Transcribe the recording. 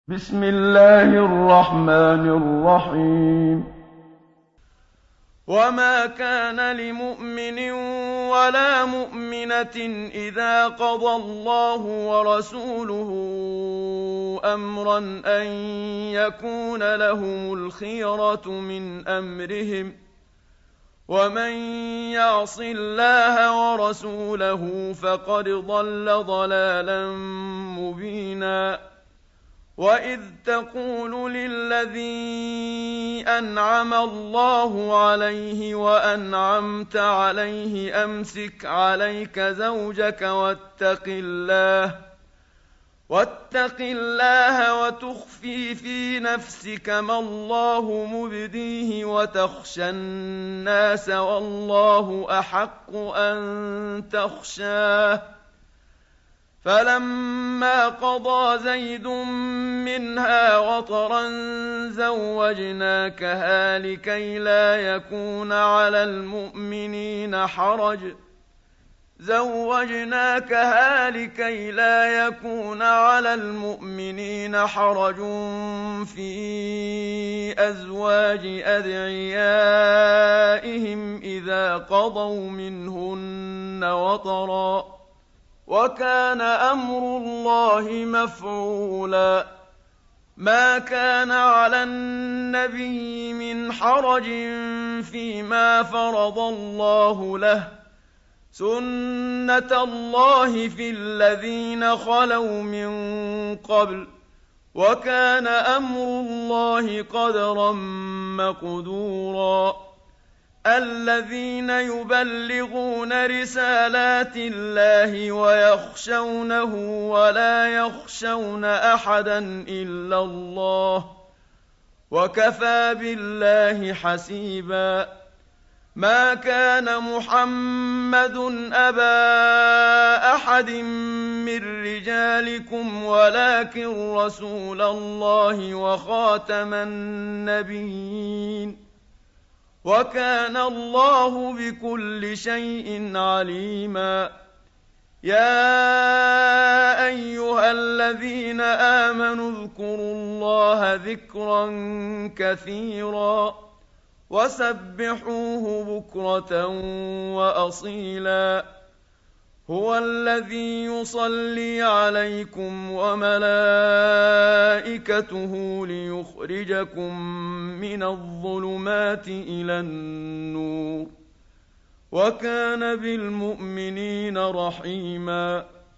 بسم الله الرحمن الرحيم. وما كان لمؤمن ولا مؤمنة إذا قضى الله ورسوله أمرا أن يكون لهم الخيرة من أمرهم، ومن يعص الله ورسوله فقد ضل ضلالا مبينا. وإذ تقول للذي أنعم الله عليه وأنعمت عليه أمسك عليك زوجك واتق الله وتخفي في نفسك ما الله مبديه وتخشى الناس والله أحق أن تخشاه. فلما قضى زيد منها وطرا زوجناكها لكي لا يكون على المؤمنين حرج في أزواج أدعيائهم إذا قضوا منهن وطرا، وكان أمر الله مفعولا. ما كان على النبي من حرج فيما فرض الله له، سنة الله في الذين خلوا من قبل، وكان أمر الله قدرا مقدورا. الذين يبلغون رسالات الله ويخشونه ولا يخشون أحدا إلا الله، وكفى بالله حسيبا. ما كان محمد أبا أحد من رجالكم ولكن رسول الله وخاتم النبيين، وكان الله بكل شيء عليما. يا أيها الذين آمنوا اذكروا الله ذكرا كثيرا وسبحوه بكرة وأصيلا. هو الذي يصلي عليكم وملائكته ليخرجكم من الظلمات إلى النور، وكان بالمؤمنين رحيما.